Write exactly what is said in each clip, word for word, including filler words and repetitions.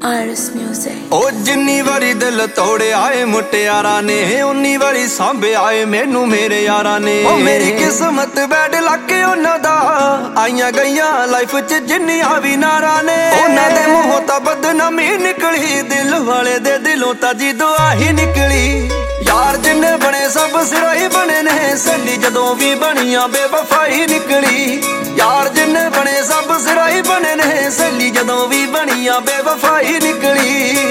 Iris Music। ओ जिन्नी वारी दिल तोड़िया ए मुटियारा ने उन्नी वारी सांभिया ए मैनू मेरे यारा ने। ओ मेरी किस्मत बैड लक उन्हां दा आईयां गईयां लाइफ च जिन्नियां भी नारा ने। उन्हां दे मूंहों तां बदनामी निकली दिल वाले दे दिलों तां जी दुआ ही निकली। यार जिन्ने बने सब सिराई बने ने सहेली जदों भी बनियां बेवफाई निकली। यार जिन्ने बने सब सिराई बने ने सहेली जदों भी बनियां बेवफाई निकली।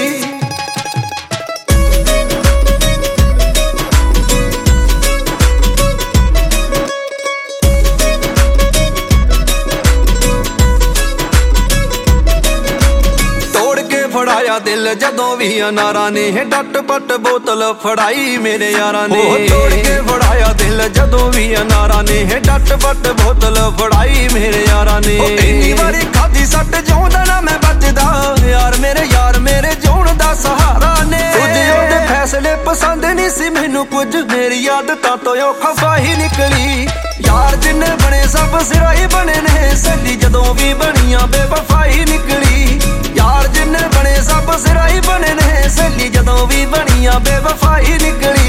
फड़ाया दिल जदों भी अनारा ने डट पट बोतल फड़ाई मेरे यारा ने। तोड़ के फड़ाया दिल जदों भी अनारा ने डट पट बोतल फड़ाई मेरे यारा ने। इन्नी वारी खाधी सट जिउंदा ना मैं बचदा यार मेरे यार मेरे जिउण दा सहारा ने। तुझे ओदे फैसले पसंद नहीं सी मैनू कुछ मेरी आदतां तो ओ खफा ही निकली। यार जिन्ने बने सब सिराई बने ने सहेली जदों भी बनियां बेवफाई निकली। यार जिन्ने बने सब सिराई बने ने सहेली जदों भी बनियां बेवफाई निकली।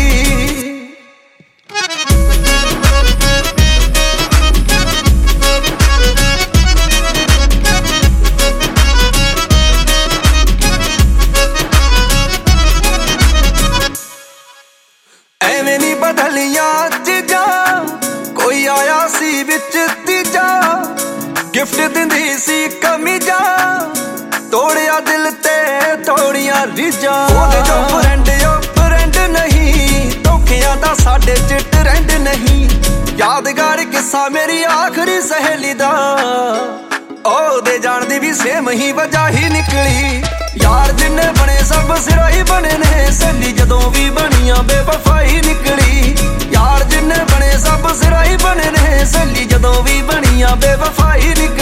एवें नी बदलियां चीजां कोई आया सी विच तीजा गिफ्ट दिंदी सी कमीजा तोड़िया दिल ते तोड़िया रीजा। ओदे जो फ्रेंड ओ फ्रेंड नहीं धोखियां दा साडे च ट्रेंड नहीं। यादगार किस्सा मेरी आखिरी सहेली दा ओदे जान दी भी सेम ही वजह ही निकली। यार जिन्ने बने सब सिराई बने ने सहेली जदों भी बनियां बेवफाई निकली। यार जिन्ने बने सब सिराई बने ने सहेली जदों भी बनियां बेवफाई निकली।